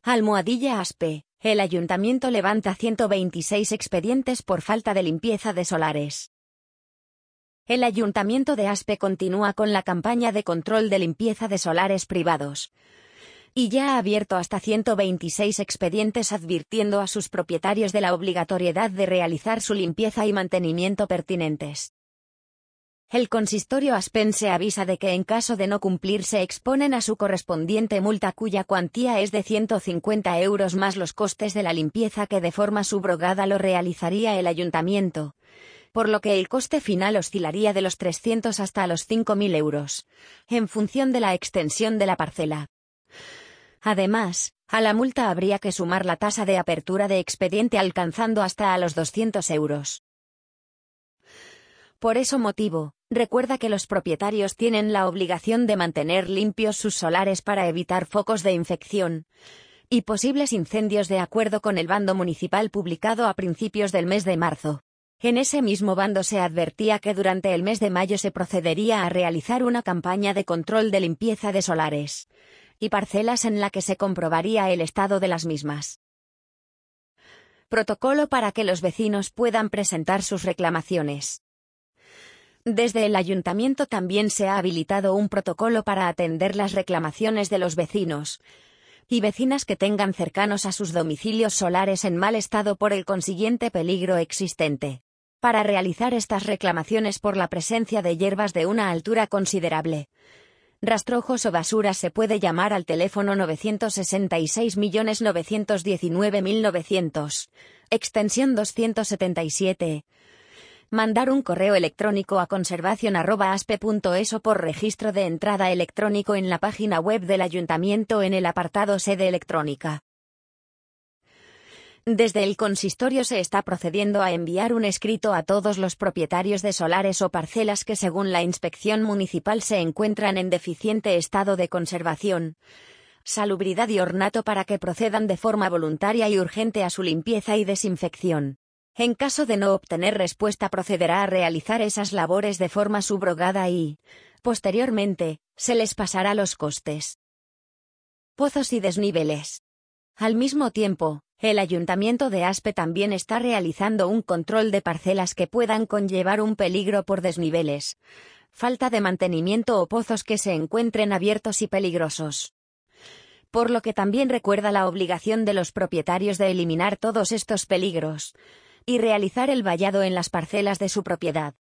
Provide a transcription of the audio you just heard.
Almohadilla Aspe. El ayuntamiento levanta 126 expedientes por falta de limpieza de solares. El ayuntamiento de Aspe continúa con la campaña de control de limpieza de solares privados. Y ya ha abierto hasta 126 expedientes advirtiendo a sus propietarios de la obligatoriedad de realizar su limpieza y mantenimiento pertinentes. El consistorio aspense avisa de que en caso de no cumplir se exponen a su correspondiente multa cuya cuantía es de 150 euros más los costes de la limpieza que de forma subrogada lo realizaría el ayuntamiento, por lo que el coste final oscilaría de los 300 hasta los 5.000 euros, en función de la extensión de la parcela. Además, a la multa habría que sumar la tasa de apertura de expediente alcanzando hasta a los 200 euros. Por ese motivo, recuerda que los propietarios tienen la obligación de mantener limpios sus solares para evitar focos de infección y posibles incendios de acuerdo con el bando municipal publicado a principios del mes de marzo. En ese mismo bando se advertía que durante el mes de mayo se procedería a realizar una campaña de control de limpieza de solares y parcelas en la que se comprobaría el estado de las mismas. Protocolo para que los vecinos puedan presentar sus reclamaciones. Desde el ayuntamiento también se ha habilitado un protocolo para atender las reclamaciones de los vecinos y vecinas que tengan cercanos a sus domicilios solares en mal estado por el consiguiente peligro existente. Para realizar estas reclamaciones por la presencia de hierbas de una altura considerable, rastrojos o basuras se puede llamar al teléfono 966.919.900, extensión 277. Mandar un correo electrónico a conservacion@aspe.es o por registro de entrada electrónico en la página web del ayuntamiento en el apartado Sede electrónica. Desde el consistorio se está procediendo a enviar un escrito a todos los propietarios de solares o parcelas que según la inspección municipal se encuentran en deficiente estado de conservación, salubridad y ornato para que procedan de forma voluntaria y urgente a su limpieza y desinfección. En caso de no obtener respuesta procederá a realizar esas labores de forma subrogada y, posteriormente, se les pasará los costes. Pozos y desniveles. Al mismo tiempo, el Ayuntamiento de Aspe también está realizando un control de parcelas que puedan conllevar un peligro por desniveles, falta de mantenimiento o pozos que se encuentren abiertos y peligrosos. Por lo que también recuerda la obligación de los propietarios de eliminar todos estos peligros y realizar el vallado en las parcelas de su propiedad.